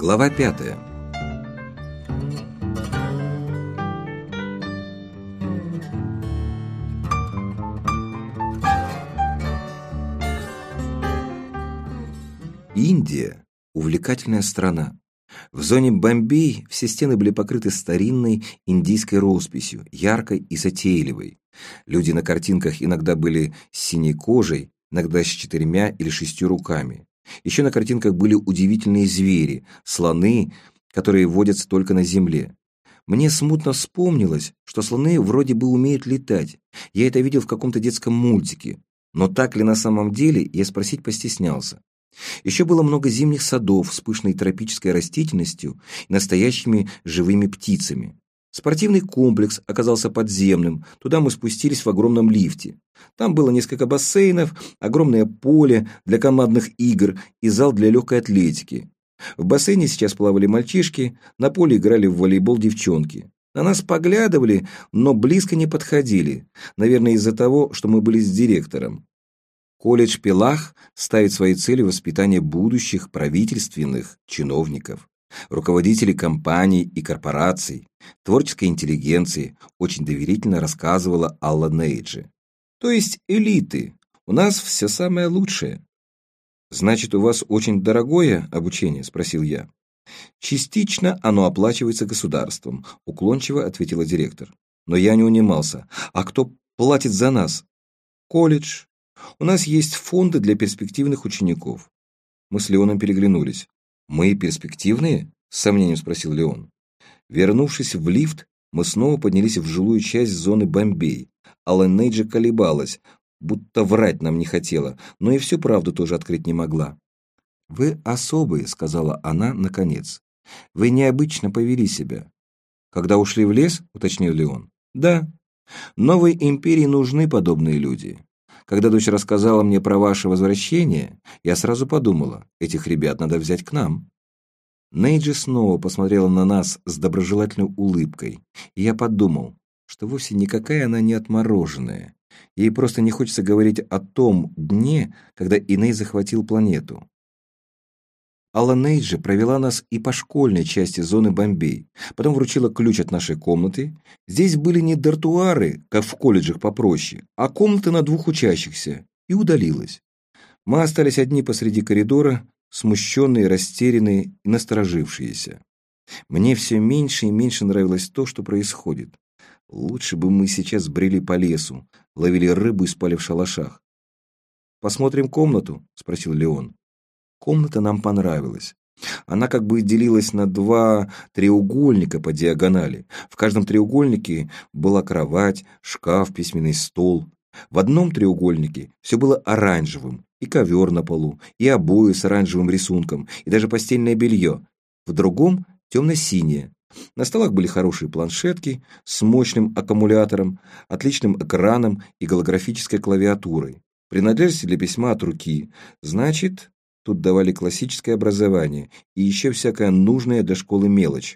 Глава 5. Индия – увлекательная страна. В зоне Бомбей все стены были покрыты старинной индийской росписью, яркой и затейливой. Люди на картинках иногда были с синей кожей, иногда с 4 или 6 руками. Еще на картинках были удивительные звери, слоны, которые водятся только на земле. Мне смутно вспомнилось, что слоны вроде бы умеют летать. Я это видел в каком-то детском мультике. Но так ли на самом деле, я спросить постеснялся. Еще было много зимних садов с пышной тропической растительностью и настоящими живыми птицами. Спортивный комплекс оказался подземным, туда мы спустились в огромном лифте. Там было несколько бассейнов, огромное поле для командных игр и зал для легкой атлетики. В бассейне сейчас плавали мальчишки, на поле играли в волейбол девчонки. На нас поглядывали, но близко не подходили, наверное, из-за того, что мы были с директором. Колледж Пилах ставит своей целью воспитание будущих правительственных чиновников, руководителей компаний и корпораций, творческой интеллигенции, очень доверительно рассказывала Алла Нейджи. То есть элиты. У нас все самое лучшее. «Значит, у вас очень дорогое обучение?» – спросил я. «Частично оно оплачивается государством», – уклончиво ответила директор. Но я не унимался. «А кто платит за нас?» «Колледж. У нас есть фонды для перспективных учеников». Мы с Леоном переглянулись. «Мы перспективные?» – с сомнением спросил Леон. Вернувшись в лифт, мы снова поднялись в жилую часть зоны Бомбей. Алла Нейджи колебалась, будто врать нам не хотела, но и всю правду тоже открыть не могла. «Вы особые», — сказала она наконец. «Вы необычно повели себя». «Когда ушли в лес?» — уточнил Леон. «Да. Новой империи нужны подобные люди. Когда дочь рассказала мне про ваше возвращение, я сразу подумала, этих ребят надо взять к нам». Нейджи снова посмотрела на нас с доброжелательной улыбкой, и я подумал, что вовсе никакая она не отмороженная. Ей просто не хочется говорить о том дне, когда Иней захватил планету. Алла Нейджи провела нас и по школьной части зоны Бомбей, потом вручила ключ от нашей комнаты. Здесь были не дартуары, как в колледжах попроще, а комнаты на 2 учащихся, и удалилась. Мы остались одни посреди коридора, смущенные, растерянные и насторожившиеся. Мне все меньше и меньше нравилось то, что происходит. Лучше бы мы сейчас брели по лесу, ловили рыбу и спали в шалашах. «Посмотрим комнату?» – спросил Леон. Комната нам понравилась. Она как бы делилась на 2 треугольника по диагонали. В каждом треугольнике была кровать, шкаф, письменный стол. В одном треугольнике все было оранжевым, и ковер на полу, и обои с оранжевым рисунком, и даже постельное белье. В другом – темно-синее. На столах были хорошие планшетки с мощным аккумулятором, отличным экраном и голографической клавиатурой. Принадлежности для письма от руки. Значит, тут давали классическое образование и еще всякая нужная для школы мелочь.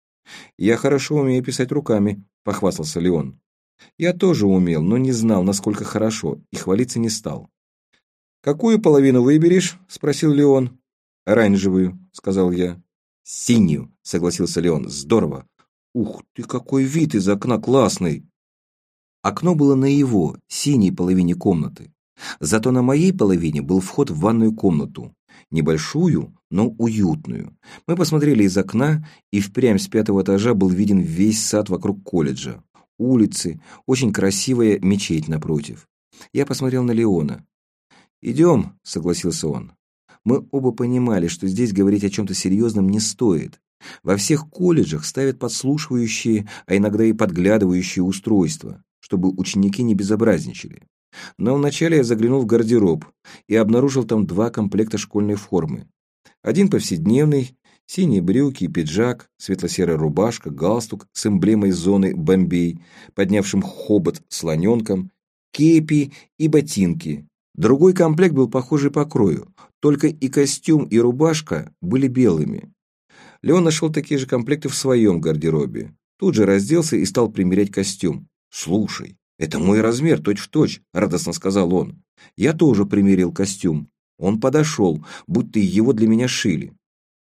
«Я хорошо умею писать руками», – похвастался Леон. Я тоже умел, но не знал, насколько хорошо, и хвалиться не стал. «Какую половину выберешь?» – спросил Леон. «Оранжевую», – сказал я. «Синюю», — согласился Леон. «Здорово». «Ух ты, какой вид из окна классный!» Окно было на его, синей половине комнаты. Зато на моей половине был вход в ванную комнату. Небольшую, но уютную. Мы посмотрели из окна, и впрямь с 5-го этажа был виден весь сад вокруг колледжа. Улицы, очень красивая мечеть напротив. Я посмотрел на Леона. «Идем», — согласился он. Мы оба понимали, что здесь говорить о чем-то серьезном не стоит. Во всех колледжах ставят подслушивающие, а иногда и подглядывающие устройства, чтобы ученики не безобразничали. Но вначале я заглянул в гардероб и обнаружил там 2 комплекта школьной формы. Один повседневный, синие брюки и пиджак, светло-серая рубашка, галстук с эмблемой зоны Бомбей, поднявшим хобот слоненком, кепи и ботинки. Другой комплект был похожий по крою, только и костюм, и рубашка были белыми. Леон нашел такие же комплекты в своем гардеробе. Тут же разделся и стал примерять костюм. «Слушай, это мой размер, точь-в-точь», — радостно сказал он. Я тоже примерил костюм. Он подошел, будто его для меня шили.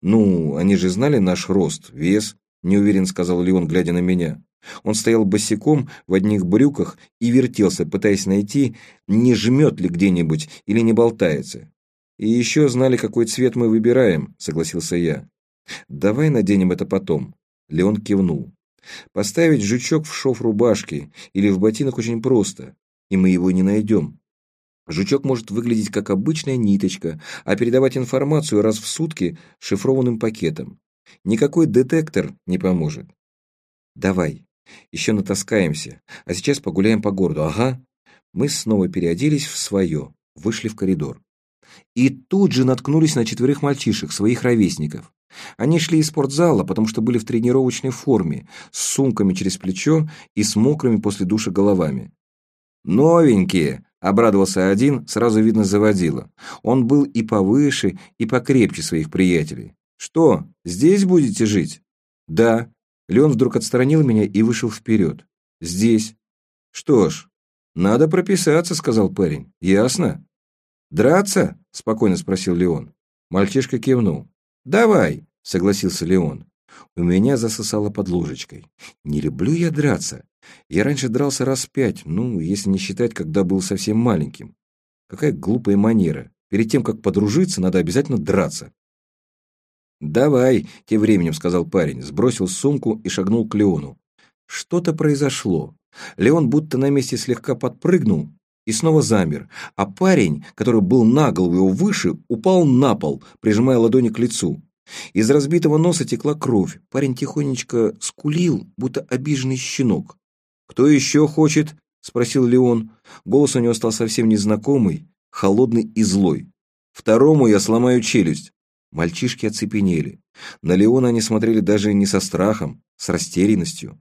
«Ну, они же знали наш рост, вес», — неуверенно сказал Леон, глядя на меня. Он стоял босиком в одних брюках и вертелся, пытаясь найти, не жмет ли где-нибудь или не болтается. «И еще знали, какой цвет мы выбираем», — согласился я. «Давай наденем это потом». Леон кивнул. «Поставить жучок в шов рубашки или в ботинок очень просто, и мы его не найдем. Жучок может выглядеть как обычная ниточка, а передавать информацию раз в сутки шифрованным пакетом. Никакой детектор не поможет. Давай, еще натаскаемся, а сейчас погуляем по городу, ага». Мы снова переоделись в свое, вышли в коридор. И тут же наткнулись на 4 мальчишек, своих ровесников. Они шли из спортзала, потому что были в тренировочной форме, с сумками через плечо и с мокрыми после душа головами. «Новенькие!» — обрадовался один, сразу видно заводила. Он был и повыше, и покрепче своих приятелей. «Что, здесь будете жить?» «Да». Леон вдруг отстранил меня и вышел вперед. «Здесь». «Что ж, надо прописаться», — сказал парень. «Ясно?» «Драться?» — спокойно спросил Леон. Мальчишка кивнул. «Давай», — согласился Леон. У меня засосало под ложечкой. Не люблю я драться. Я раньше дрался раз 5, ну, если не считать, когда был совсем маленьким. Какая глупая манера. Перед тем, как подружиться, надо обязательно драться. «Давай», — тем временем сказал парень, сбросил сумку и шагнул к Леону. Что-то произошло. Леон будто на месте слегка подпрыгнул и снова замер, а парень, который был на голову его выше, упал на пол, прижимая ладони к лицу. Из разбитого носа текла кровь. Парень тихонечко скулил, будто обиженный щенок. «Кто еще хочет?» — спросил Леон. Голос у него стал совсем незнакомый, холодный и злой. «Второму я сломаю челюсть». Мальчишки оцепенели. На Леона они смотрели даже не со страхом, с растерянностью.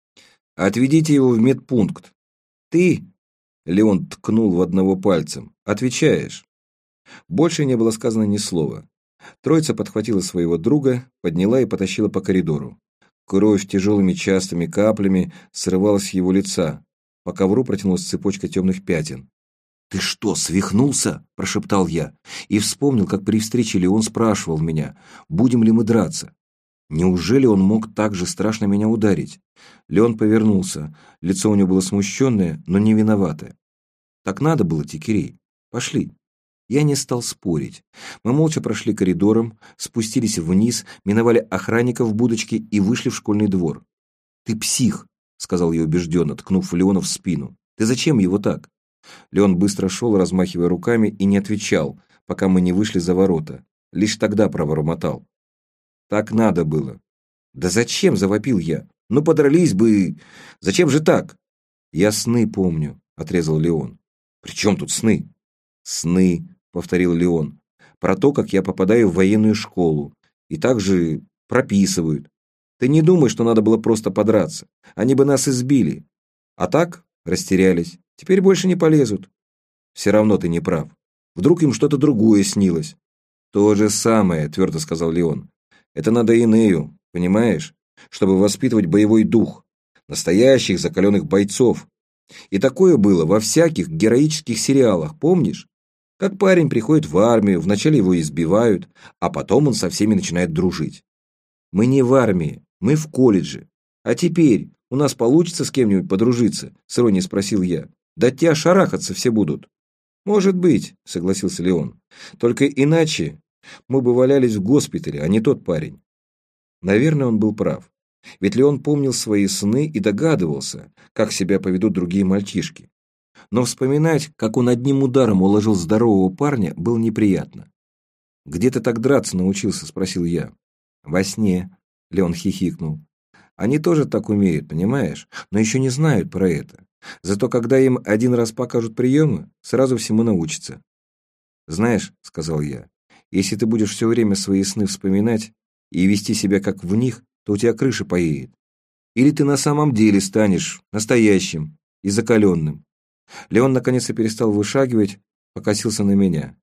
«Отведите его в медпункт». «Ты?» — Леон ткнул в одного пальцем. «Отвечаешь». Больше не было сказано ни слова. Троица подхватила своего друга, подняла и потащила по коридору. Кровь тяжелыми частыми каплями срывалась с его лица. По ковру протянулась цепочка темных пятен. «Ты что, свихнулся?» – прошептал я. И вспомнил, как при встрече Леон спрашивал меня, будем ли мы драться. Неужели он мог так же страшно меня ударить? Леон повернулся. Лицо у него было смущенное, но не виноватое. «Так надо было, Текирей. Пошли». Я не стал спорить. Мы молча прошли коридором, спустились вниз, миновали охранников в будочке и вышли в школьный двор. «Ты псих», — сказал я убежденно, ткнув Леона в спину. «Ты зачем его так?» Леон быстро шел, размахивая руками, и не отвечал, пока мы не вышли за ворота. Лишь тогда пробормотал. «Так надо было». «Да зачем?» — завопил я. «Ну, подрались бы... Зачем же так?» «Я сны помню», — отрезал Леон. «При чем тут сны?» «Сны», — повторил Леон, — «про то, как я попадаю в военную школу. И также прописывают. Ты не думай, что надо было просто подраться. Они бы нас избили. А так растерялись. Теперь больше не полезут». «Все равно ты не прав. Вдруг им что-то другое снилось». «То же самое», — твердо сказал Леон. «Это надо Инею, понимаешь? Чтобы воспитывать боевой дух. Настоящих закаленных бойцов. И такое было во всяких героических сериалах, помнишь? Как парень приходит в армию, вначале его избивают, а потом он со всеми начинает дружить. Мы не в армии, мы в колледже. А теперь у нас получится с кем-нибудь подружиться?» С иронией спросил я. «Да от тебя шарахаться все будут». «Может быть», — согласился Леон. «Только иначе мы бы валялись в госпитале, а не тот парень». Наверное, он был прав. Ведь Леон помнил свои сны и догадывался, как себя поведут другие мальчишки. Но вспоминать, как он одним ударом уложил здорового парня, было неприятно. «Где ты так драться научился?» – спросил я. «Во сне», – Леон хихикнул. «Они тоже так умеют, понимаешь, но еще не знают про это. Зато когда им один раз покажут приемы, сразу всему научатся». «Знаешь», – сказал я, – «если ты будешь все время свои сны вспоминать и вести себя как в них, то у тебя крыша поедет. Или ты на самом деле станешь настоящим и закаленным». Леон наконец-то перестал вышагивать, покосился на меня.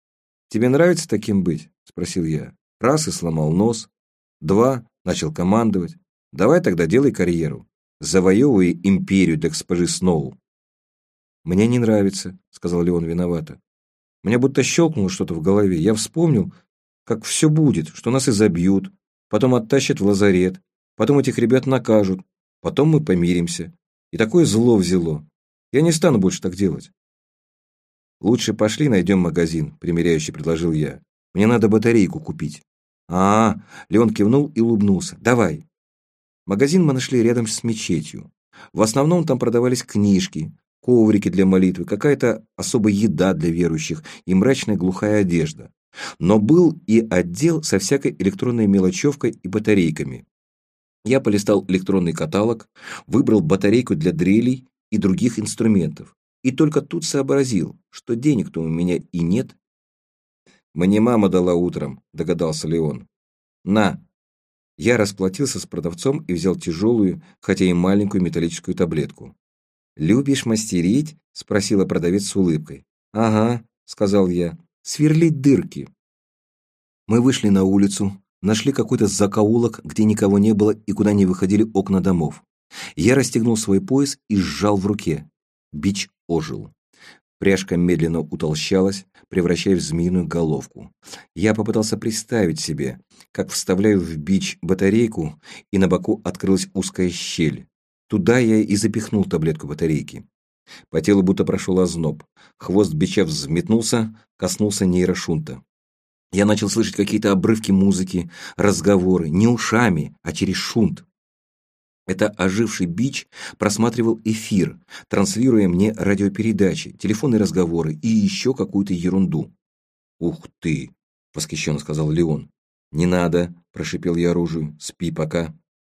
«Тебе нравится таким быть?» – спросил я. «Раз и сломал нос. 2 – начал командовать. Давай тогда делай карьеру. Завоевывай империю для госпожи Сноу». «Мне не нравится», – сказал Леон виновато. Мне будто щелкнуло что-то в голове. Я вспомнил, как все будет, что нас изобьют, потом оттащат в лазарет, потом этих ребят накажут, потом мы помиримся. И такое зло взяло. Я не стану больше так делать. Лучше пошли найдем магазин, примиряюще предложил я. Мне надо батарейку купить. Леон кивнул и улыбнулся. Давай. Магазин мы нашли рядом с мечетью. В основном там продавались книжки, коврики для молитвы, какая-то особая еда для верующих и мрачная глухая одежда. Но был и отдел со всякой электронной мелочевкой и батарейками. Я полистал электронный каталог, выбрал батарейку для дрелей и других инструментов. И только тут сообразил, что денег-то у меня и нет. «Мне мама дала утром», — догадался Леон. «На». Я расплатился с продавцом и взял тяжелую, хотя и маленькую металлическую таблетку. «Любишь мастерить?» — спросила продавец с улыбкой. «Ага», — сказал я, — «сверлить дырки». Мы вышли на улицу, нашли какой-то закоулок, где никого не было и куда не выходили окна домов. Я расстегнул свой пояс и сжал в руке. Бич ожил. Пряжка медленно утолщалась, превращаясь в змеиную головку. Я попытался представить себе, как вставляю в бич батарейку, и на боку открылась узкая щель. Туда я и запихнул таблетку батарейки. По телу будто прошел озноб. Хвост бича взметнулся, коснулся нейрошунта. Я начал слышать какие-то обрывки музыки, разговоры, не ушами, а через шунт. Это оживший бич просматривал эфир, транслируя мне радиопередачи, телефонные разговоры и еще какую-то ерунду. «Ух ты!» — восхищенно сказал Леон. «Не надо!» — прошипел я оружию. «Спи пока!»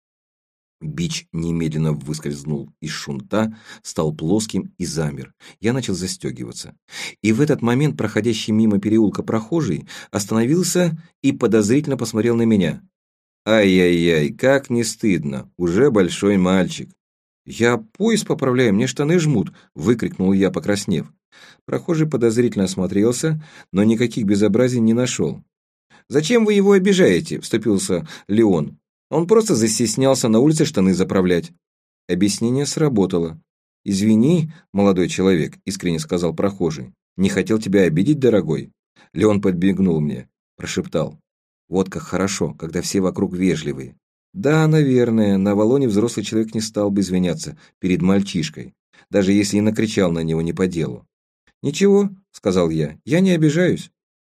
Бич немедленно выскользнул из шунта, стал плоским и замер. Я начал застегиваться. И в этот момент проходящий мимо переулка прохожий остановился и подозрительно посмотрел на меня. «Ай-яй-яй, как не стыдно! Уже большой мальчик!» «Я пояс поправляю, мне штаны жмут!» — выкрикнул я, покраснев. Прохожий подозрительно осмотрелся, но никаких безобразий не нашел. «Зачем вы его обижаете?» — вступился Леон. «Он просто застеснялся на улице штаны заправлять». Объяснение сработало. «Извини, молодой человек», — искренне сказал прохожий. «Не хотел тебя обидеть, дорогой». Леон подбегнул мне, прошептал. «Вот как хорошо, когда все вокруг вежливые». Да, наверное, на Авалоне взрослый человек не стал бы извиняться перед мальчишкой, даже если и накричал на него не по делу. «Ничего», — сказал я не обижаюсь.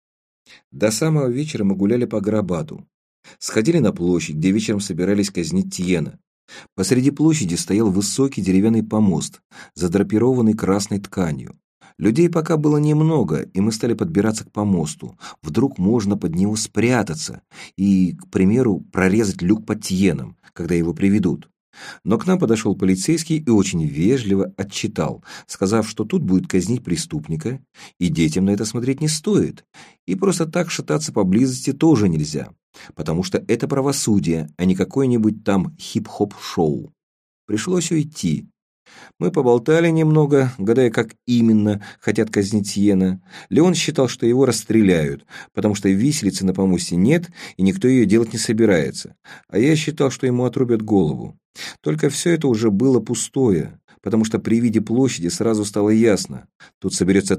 До самого вечера мы гуляли по Гарабату. Сходили на площадь, где вечером собирались казнить Тиена. Посреди площади стоял высокий деревянный помост, задрапированный красной тканью. Людей пока было немного, и мы стали подбираться к помосту. Вдруг можно под него спрятаться и, к примеру, прорезать люк под Тиеном, когда его приведут. Но к нам подошел полицейский и очень вежливо отчитал, сказав, что тут будет казнить преступника, и детям на это смотреть не стоит, и просто так шататься поблизости тоже нельзя, потому что это правосудие, а не какое-нибудь там хип-хоп-шоу. Пришлось уйти. Мы поболтали немного, гадая, как именно хотят казнить Тиена. Леон считал, что его расстреляют, потому что виселицы на помосте нет, и никто ее делать не собирается. А я считал, что ему отрубят голову. Только все это уже было пустое, потому что при виде площади сразу стало ясно. Тут соберется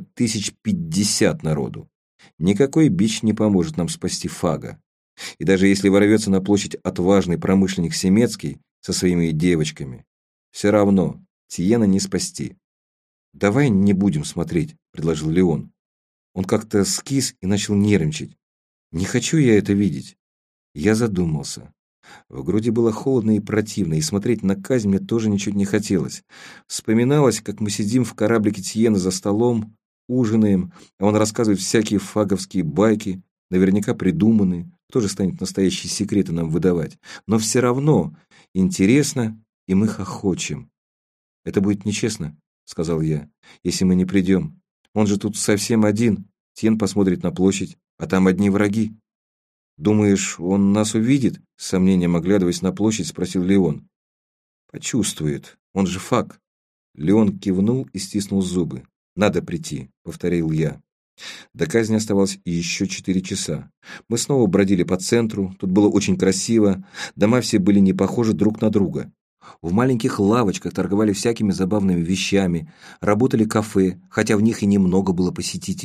1050 народу. Никакой бич не поможет нам спасти Фага. И даже если ворвется на площадь отважный промышленник Семецкий со своими девочками, все равно Тиена не спасти. «Давай не будем смотреть», — предложил Леон. Он как-то скис и начал нервничать. «Не хочу я это видеть». Я задумался. В груди было холодно и противно, и смотреть на казнь мне тоже ничуть не хотелось. Вспоминалось, как мы сидим в кораблике Тиена за столом, ужинаем, а он рассказывает всякие фаговские байки, наверняка придуманные, кто же станет настоящие секреты нам выдавать. Но все равно интересно, и мы хохочем. «Это будет нечестно», — сказал я, — «если мы не придем. Он же тут совсем один. Тиен посмотрит на площадь, а там одни враги». «Думаешь, он нас увидит?» — с сомнением оглядываясь на площадь, спросил Леон. «Почувствует. Он же Фаг». Леон кивнул и стиснул зубы. «Надо прийти», — повторил я. До казни оставалось еще 4 часа. Мы снова бродили по центру, тут было очень красиво, дома все были не похожи друг на друга. В маленьких лавочках торговали всякими забавными вещами, работали кафе, хотя в них и немного было посетителей.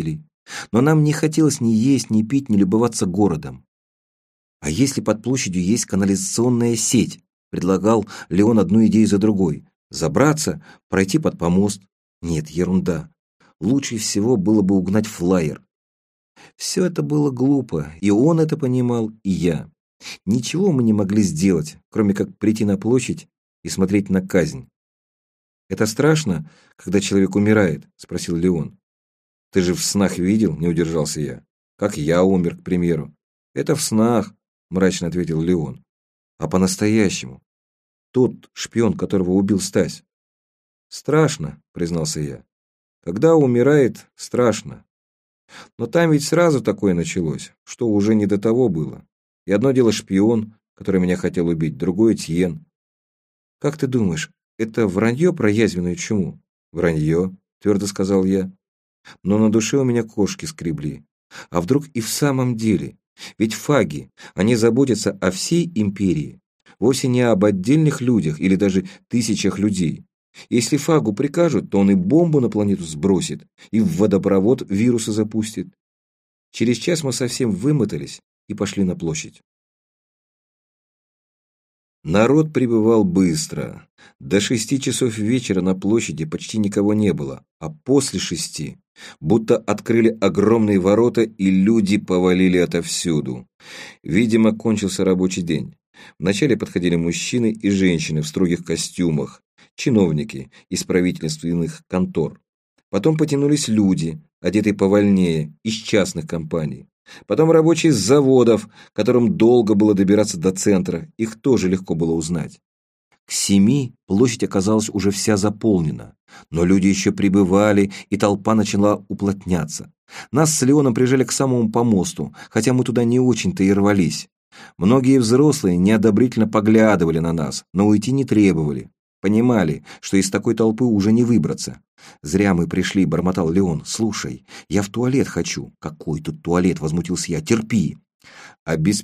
Но нам не хотелось ни есть, ни пить, ни любоваться городом. «А если под площадью есть канализационная сеть?» — предлагал Леон одну идею за другой. «Забраться, пройти под помост?» «Нет, ерунда. Лучше всего было бы угнать флайер». Все это было глупо, и он это понимал, и я. Ничего мы не могли сделать, кроме как прийти на площадь и смотреть на казнь. «Это страшно, когда человек умирает?» — спросил Леон. «Ты же в снах видел?» — не удержался я. «Как я умер, к примеру». «Это в снах», — мрачно ответил Леон. «А по-настоящему? Тот шпион, которого убил Стась». «Страшно», — признался я. «Когда умирает, страшно. Но там ведь сразу такое началось, что уже не до того было. И одно дело шпион, который меня хотел убить, другое Тьен. Как ты думаешь, это вранье про язвенную чуму?» «Вранье», — твердо сказал я. Но на душе у меня кошки скребли. А вдруг и в самом деле? Ведь фаги, они заботятся о всей империи, вовсе не об отдельных людях или даже тысячах людей. Если фагу прикажут, то он и бомбу на планету сбросит, и в водопровод вирусы запустит. Через час мы совсем вымотались и пошли на площадь. Народ прибывал быстро. До 6 часов вечера на площади почти никого не было, а после 6 будто открыли огромные ворота, и люди повалили отовсюду. Видимо, кончился рабочий день. Вначале подходили мужчины и женщины в строгих костюмах, чиновники из правительственных контор. Потом потянулись люди, одетые повольнее, из частных компаний. Потом рабочие с заводов, которым долго было добираться до центра, их тоже легко было узнать. К 7 площадь оказалась уже вся заполнена, но люди еще прибывали, и толпа начала уплотняться. Нас с Леоном прижали к самому помосту, хотя мы туда не очень-то и рвались. Многие взрослые неодобрительно поглядывали на нас, но уйти не требовали. Понимали, что из такой толпы уже не выбраться. «Зря мы пришли», — бормотал Леон. «Слушай, я в туалет хочу». «Какой тут туалет?» — возмутился я. «Терпи». А без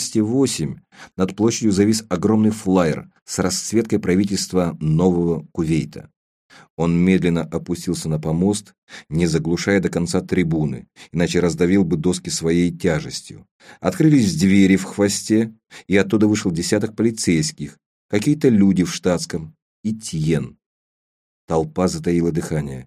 15:08 над площадью завис огромный флаер с расцветкой правительства Нового Кувейта. Он медленно опустился на помост, не заглушая до конца трибуны, иначе раздавил бы доски своей тяжестью. Открылись двери в хвосте, и оттуда вышел десяток полицейских, какие-то люди в штатском и Тьен. Толпа затаила дыхание.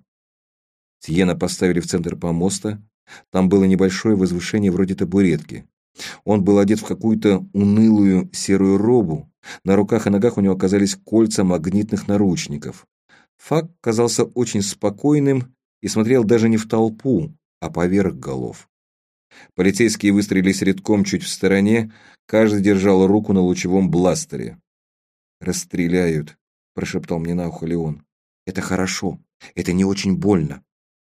Тьена поставили в центр помоста. Там было небольшое возвышение вроде табуретки. Он был одет в какую-то унылую серую робу. На руках и ногах у него оказались кольца магнитных наручников. Фаг казался очень спокойным и смотрел даже не в толпу, а поверх голов. Полицейские выстроились рядком чуть в стороне, каждый держал руку на лучевом бластере. «Расстреляют», — прошептал мне на ухо Леон. «Это хорошо, это не очень больно».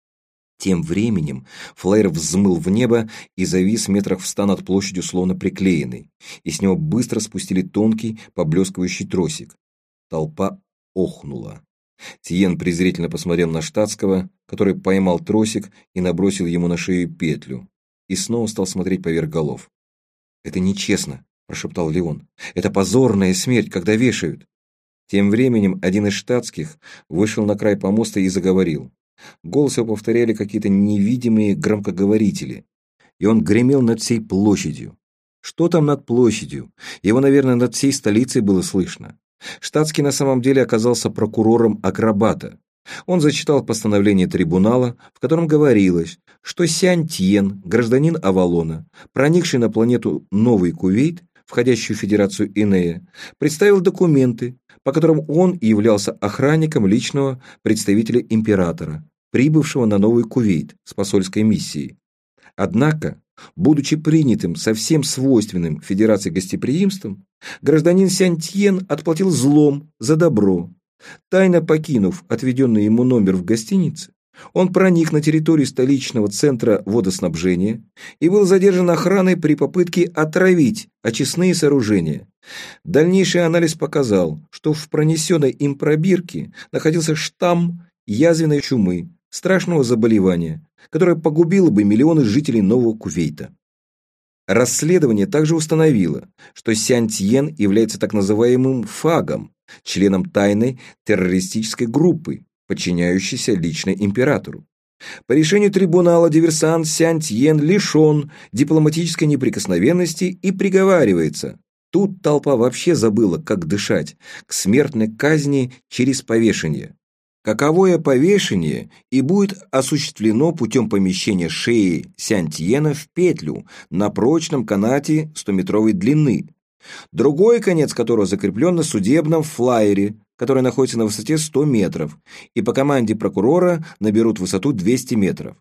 Тем временем флайер взмыл в небо и завис метрах в 100 над площадью, словно приклеенный, и с него быстро спустили тонкий, поблескивающий тросик. Толпа охнула. Тиен презрительно посмотрел на штатского, который поймал тросик и набросил ему на шею петлю, и снова стал смотреть поверх голов. «Это нечестно», — прошептал Леон. «Это позорная смерть, когда вешают». Тем временем один из штатских вышел на край помоста и заговорил. Голос его повторяли какие-то невидимые громкоговорители, и он гремел над всей площадью. Что там над площадью? Его, наверное, над всей столицей было слышно. Штатский на самом деле оказался прокурором Акробата. Он зачитал постановление трибунала, в котором говорилось, что Сянь Тьен, гражданин Авалона, проникший на планету Новый Кувейт, входящую в Федерацию Инея, представил документы, по которым он являлся охранником личного представителя императора, прибывшего на Новый Кувейт с посольской миссией. Однако, будучи принятым со всем свойственным Федерации гостеприимством, гражданин Сянь Тьен отплатил злом за добро. Тайно покинув отведенный ему номер в гостинице, он проник на территорию столичного центра водоснабжения и был задержан охраной при попытке отравить очистные сооружения. Дальнейший анализ показал, что в пронесенной им пробирке находился штамм язвенной чумы, страшного заболевания, которое погубило бы миллионы жителей Нового Кувейта. Расследование также установило, что Сянь Тьен является так называемым фагом, членом тайной террористической группы, подчиняющейся лично императору. По решению трибунала диверсант Сянь Тьен лишен дипломатической неприкосновенности и приговаривается. Тут толпа вообще забыла, как дышать, к смертной казни через повешение. Каковое повешение и будет осуществлено путем помещения шеи Сянь Тьена в петлю на прочном канате 100-метровой длины, другой конец которого закреплен на судебном флайере, который находится на высоте 100 метров, и по команде прокурора наберут высоту 200 метров.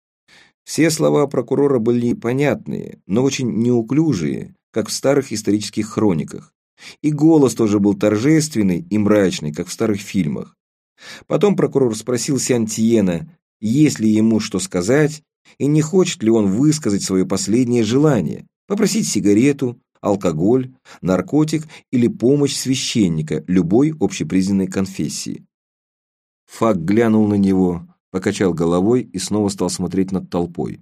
Все слова прокурора были понятные, но очень неуклюжие, как в старых исторических хрониках. И голос тоже был торжественный и мрачный, как в старых фильмах. Потом прокурор спросил Сянь Тьена, есть ли ему что сказать, и не хочет ли он высказать свое последнее желание, попросить сигарету, алкоголь, наркотик или помощь священника любой общепризнанной конфессии. Фак глянул на него, покачал головой и снова стал смотреть над толпой.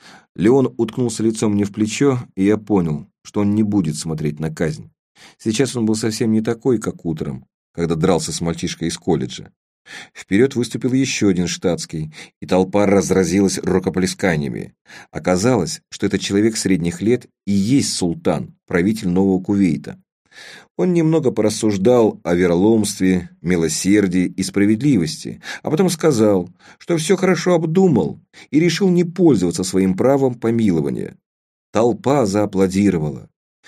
Леон уткнулся лицом мне в плечо, и я понял, что он не будет смотреть на казнь. Сейчас он был совсем не такой, как утром, когда дрался с мальчишкой из колледжа. Вперед выступил еще один штатский, и толпа разразилась рукоплесканиями. Оказалось, что этот человек средних лет и есть султан, правитель Нового Кувейта. Он немного порассуждал о вероломстве, милосердии и справедливости, а потом сказал, что все хорошо обдумал и решил не пользоваться своим правом помилования. Толпа зааплодировала.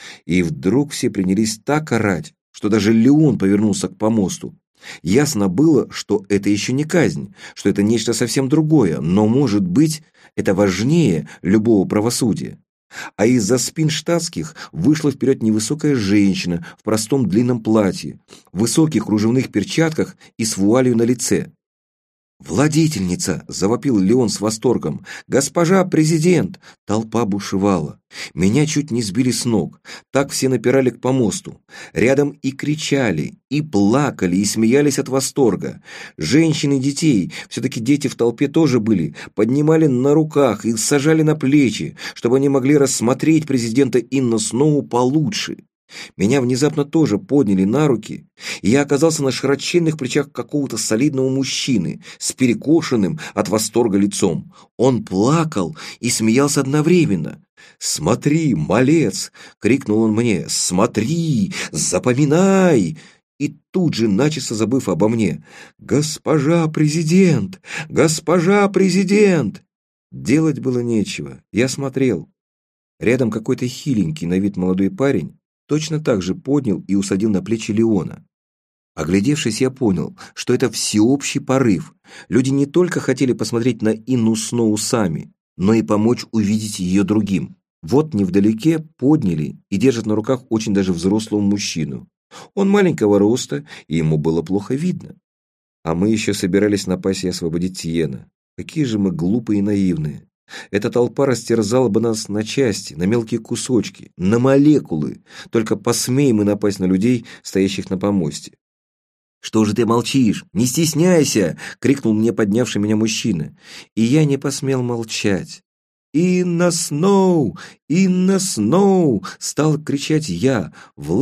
И вдруг все принялись так орать, что даже Леон повернулся к помосту. Ясно было, что это еще не казнь, что это нечто совсем другое, но, может быть, это важнее любого правосудия. А из-за спин штатских вышла вперед невысокая женщина в простом длинном платье, в высоких кружевных перчатках и с вуалью на лице. «Владительница!» — завопил Леон с восторгом. «Госпожа президент!» Толпа бушевала. Меня чуть не сбили с ног. Так все напирали к помосту. Рядом и кричали, и плакали, и смеялись от восторга. Женщин и детей, все-таки дети в толпе тоже были, поднимали на руках и сажали на плечи, чтобы они могли рассмотреть президента Инна Сноу получше. Меня внезапно тоже подняли на руки, и я оказался на широченных плечах какого-то солидного мужчины с перекошенным от восторга лицом. Он плакал и смеялся одновременно. «Смотри, малец!» — крикнул он мне. «Смотри! Запоминай!» И тут же, начисто забыв обо мне: «Госпожа президент! Госпожа президент!» Делать было нечего. Я смотрел. Рядом какой-то хиленький на вид молодой парень точно так же поднял и усадил на плечи Леона. Оглядевшись, я понял, что это всеобщий порыв. Люди не только хотели посмотреть на Инну Сноу сами, но и помочь увидеть ее другим. Вот невдалеке подняли и держат на руках очень даже взрослого мужчину. Он маленького роста, и ему было плохо видно. А мы еще собирались напасть и освободить Тьена. Какие же мы глупые и наивные. Эта толпа растерзала бы нас на части, на мелкие кусочки, на молекулы. Только посмеем мы напасть на людей, стоящих на помосте. «Что же ты молчишь? Не стесняйся!» — крикнул мне поднявший меня мужчина. И я не посмел молчать. «Инна Сноу! Инна Сноу!» — стал кричать я.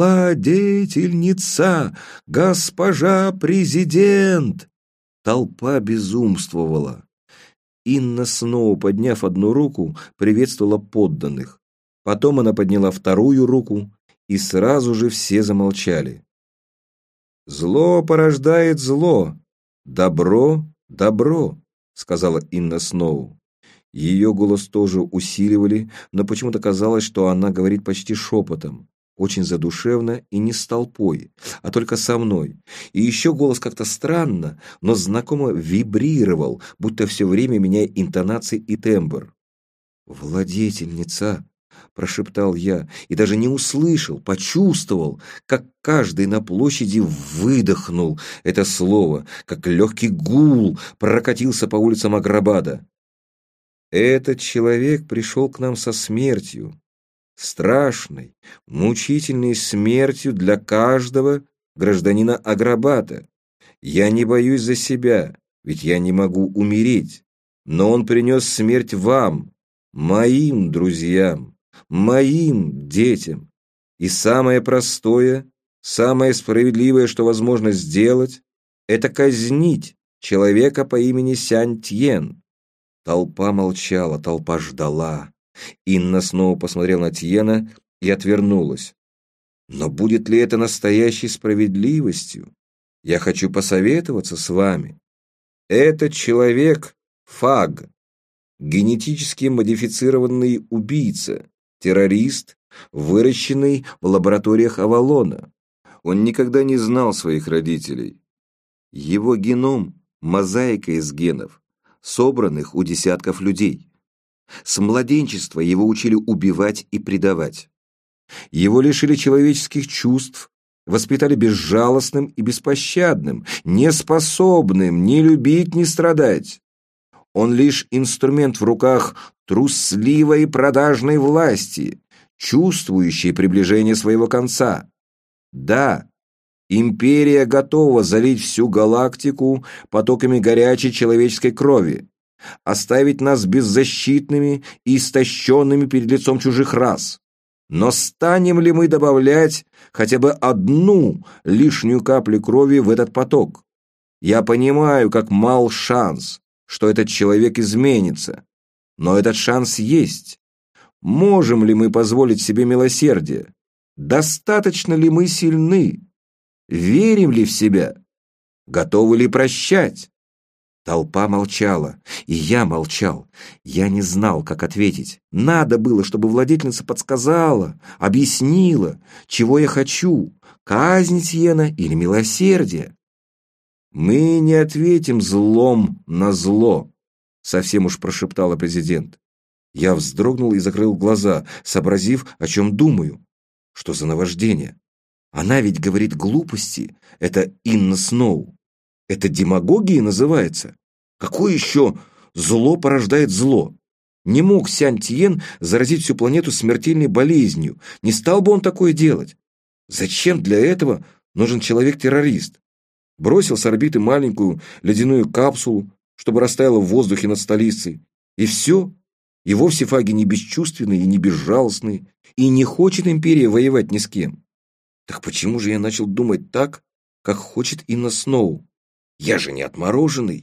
«Владетельница! Госпожа президент!» Толпа безумствовала. Инна Сноу, подняв одну руку, приветствовала подданных. Потом она подняла вторую руку, и сразу же все замолчали. «Зло порождает зло, добро – добро», – сказала Инна Сноу. Ее голос тоже усиливали, но почему-то казалось, что она говорит почти шепотом, очень задушевно и не с толпой, а только со мной. И еще голос как-то странно, но знакомо вибрировал, будто все время меняя интонации и тембр. «Владетельница!» — прошептал я, и даже не услышал, почувствовал, как каждый на площади выдохнул это слово, как легкий гул прокатился по улицам Аграбада. Этот человек пришел к нам со смертью, страшной, мучительной смертью для каждого гражданина Аграбата. Я не боюсь за себя, ведь я не могу умереть, но он принес смерть вам, моим друзьям, моим детям. И самое простое, самое справедливое, что возможно сделать, это казнить человека по имени Сянь Тьен. Толпа молчала, толпа ждала. Инна снова посмотрела на Тиена и отвернулась. Но будет ли это настоящей справедливостью? Я хочу посоветоваться с вами. Этот человек — Фаг, генетически модифицированный убийца, террорист, выращенный в лабораториях Авалона. Он никогда не знал своих родителей. Его геном – мозаика из генов, собранных у десятков людей. С младенчества его учили убивать и предавать. Его лишили человеческих чувств, воспитали безжалостным и беспощадным, неспособным ни любить, ни страдать. Он лишь инструмент в руках трусливой и продажной власти, чувствующей приближение своего конца. Да, империя готова залить всю галактику потоками горячей человеческой крови, оставить нас беззащитными и истощенными перед лицом чужих рас. Но станем ли мы добавлять хотя бы одну лишнюю каплю крови в этот поток? Я понимаю, как мал шанс, что этот человек изменится, но этот шанс есть. Можем ли мы позволить себе милосердие? Достаточно ли мы сильны? Верим ли в себя? Готовы ли прощать? Толпа молчала, и я молчал. Я не знал, как ответить. Надо было, чтобы владетельница подсказала, объяснила, чего я хочу, казнь Тиена или милосердие. «Мы не ответим злом на зло», — совсем уж прошептала президент. Я вздрогнул и закрыл глаза, сообразив, о чем думаю. Что за наваждение? Она ведь говорит глупости. Это Инна Сноу. Это демагогия называется. Какое еще зло порождает зло? Не мог Сянь Тиен заразить всю планету смертельной болезнью. Не стал бы он такое делать. Зачем для этого нужен человек-террорист? Бросил с орбиты маленькую ледяную капсулу, чтобы растаяла в воздухе над столицей. И все. И вовсе Фаги не бесчувственные и не безжалостные. И не хочет империя воевать ни с кем. Так почему же я начал думать так, как хочет Инна Сноу? Я же не отмороженный.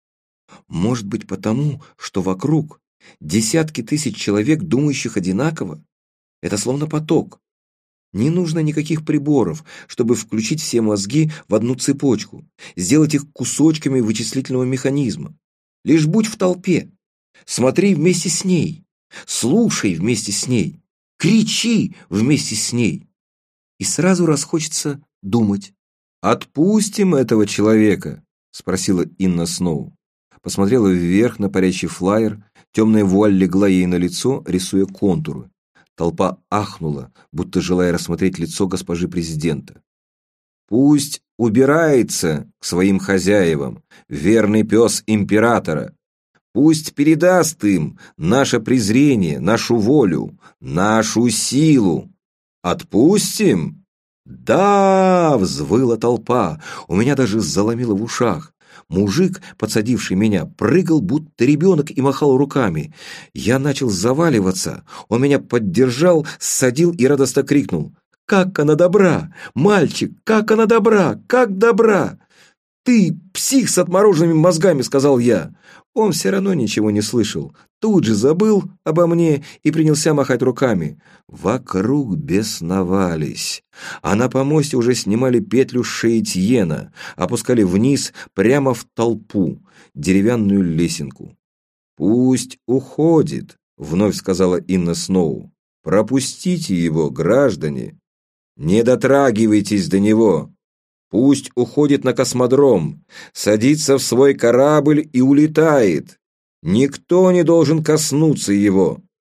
Может быть, потому, что вокруг десятки тысяч человек, думающих одинаково? Это словно поток. Не нужно никаких приборов, чтобы включить все мозги в одну цепочку, сделать их кусочками вычислительного механизма. Лишь будь в толпе, смотри вместе с ней, слушай вместе с ней, кричи вместе с ней. И сразу расхочется думать. «Отпустим этого человека?» — спросила Инна Сноу. Посмотрела вверх на парящий флаер, темная вуаль легла ей на лицо, рисуя контуры. Толпа ахнула, будто желая рассмотреть лицо госпожи президента. «Пусть убирается к своим хозяевам, верный пес императора. Пусть передаст им наше презрение, нашу волю, нашу силу. Отпустим?» «Да!» — взвыла толпа. У меня даже заломило в ушах. Мужик, подсадивший меня, прыгал, будто ребенок, и махал руками. Я начал заваливаться. Он меня поддержал, ссадил и радостно крикнул: «Как она добра! Мальчик, как она добра! Как добра!» «Ты псих с отмороженными мозгами», — сказал я. Он все равно ничего не слышал. Тут же забыл обо мне и принялся махать руками. Вокруг бесновались. А на помосте уже снимали петлю с шеи Тиена, опускали вниз прямо в толпу, деревянную лесенку. «Пусть уходит», — вновь сказала Инна Сноу. «Пропустите его, граждане. Не дотрагивайтесь до него. Пусть уходит на космодром, садится в свой корабль и улетает. Никто не должен коснуться его».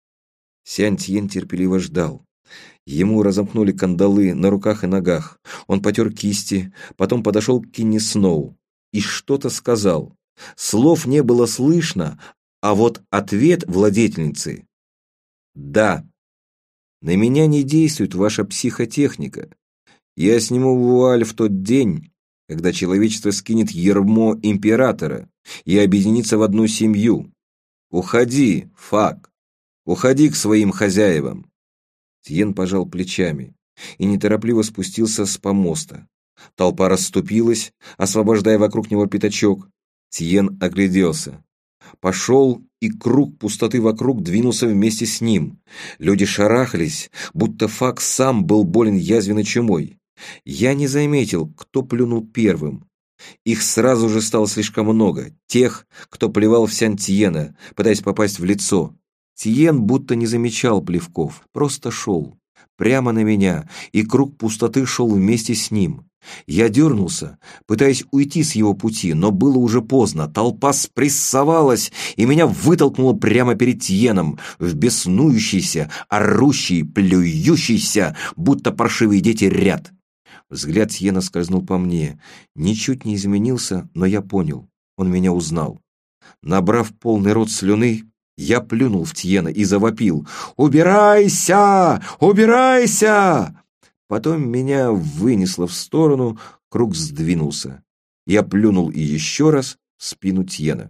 Сянь Тиен терпеливо ждал. Ему разомкнули кандалы на руках и ногах. Он потер кисти, потом подошел к Инне Сноу и что-то сказал. Слов не было слышно, а вот ответ владетельницы: «Да, на меня не действует ваша психотехника. Я сниму вуаль в тот день, когда человечество скинет ярмо императора и объединится в одну семью. Уходи, Фаг, уходи к своим хозяевам». Тиен пожал плечами и неторопливо спустился с помоста. Толпа расступилась, освобождая вокруг него пятачок. Тиен огляделся. пошел, и круг пустоты вокруг двинулся вместе с ним. Люди шарахались, будто Фак сам был болен язвенной чумой. Я не заметил, кто плюнул первым. Их сразу же стало слишком много, тех, кто плевал в Сян-Тьена, пытаясь попасть в лицо. Тьен будто не замечал плевков, просто шел. Прямо на меня, и круг пустоты шел вместе с ним. Я дернулся, пытаясь уйти с его пути, но было уже поздно. Толпа спрессовалась, и меня вытолкнуло прямо перед Тьеном, в беснующийся, орущий, плюющийся, будто паршивые дети ряд. Взгляд Тьена скользнул по мне. Ничуть не изменился, но я понял. Он меня узнал. Набрав полный рот слюны, я плюнул в Тьена и завопил: «Убирайся! Убирайся!» Потом меня вынесло в сторону, круг сдвинулся. Я плюнул и еще раз в спину Тьена.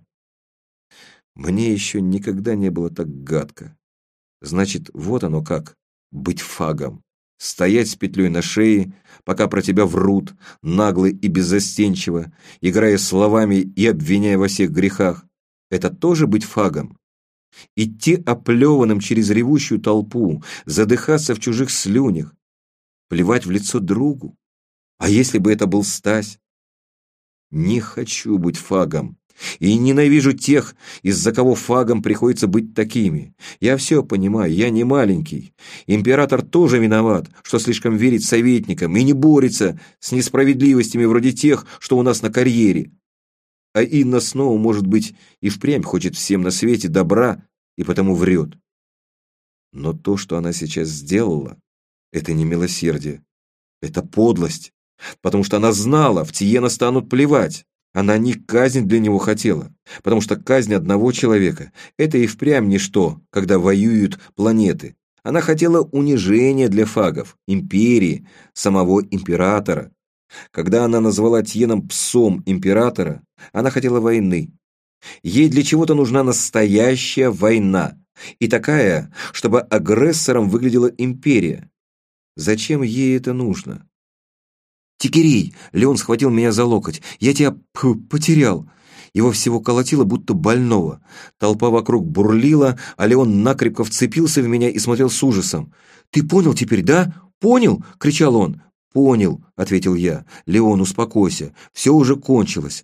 Мне еще никогда не было так гадко. Значит, вот оно как — быть фагом. Стоять с петлей на шее, пока про тебя врут, нагло и беззастенчиво, играя словами и обвиняя во всех грехах. Это тоже быть фагом? Идти оплеванным через ревущую толпу, задыхаться в чужих слюнях, плевать в лицо другу? А если бы это был Стась? Не хочу быть фагом. И ненавижу тех, из-за кого фагам приходится быть такими. Я все понимаю, я не маленький. Император тоже виноват, что слишком верит советникам и не борется с несправедливостями вроде тех, что у нас на карьере. А Инна снова, может быть, и впрямь хочет всем на свете добра и потому врет. Но то, что она сейчас сделала, это не милосердие, это подлость, потому что она знала, в Тиена станут плевать. Она не казнь для него хотела, потому что казнь одного человека — это и впрямь ничто, когда воюют планеты. Она хотела унижения для фагов, империи, самого императора. Когда она назвала Тьеном псом императора, она хотела войны. Ей для чего-то нужна настоящая война, и такая, чтобы агрессором выглядела империя. Зачем ей это нужно? «Тикерей!» — Леон схватил меня за локоть. «Я тебя потерял!» Его всего колотило, будто больного. Толпа вокруг бурлила, а Леон накрепко вцепился в меня и смотрел с ужасом. «Ты понял теперь, да? Понял?» — кричал он. «Понял», — ответил я. «Леон, успокойся. Все уже кончилось».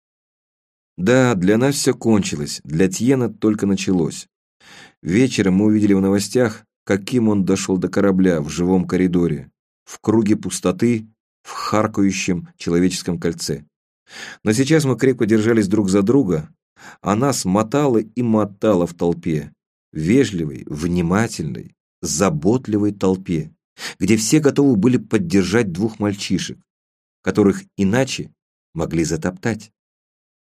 Да, для нас все кончилось. Для Тьена только началось. Вечером мы увидели в новостях, каким он дошел до корабля в живом коридоре, в круге пустоты, в харкающем человеческом кольце. Но сейчас мы крепко держались друг за друга, а нас мотало и мотало в толпе, вежливой, внимательной, заботливой толпе, где все готовы были поддержать двух мальчишек, которых иначе могли затоптать.